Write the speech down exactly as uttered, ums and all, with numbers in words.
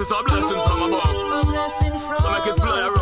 This a blessing from above. A blessing from So make it fly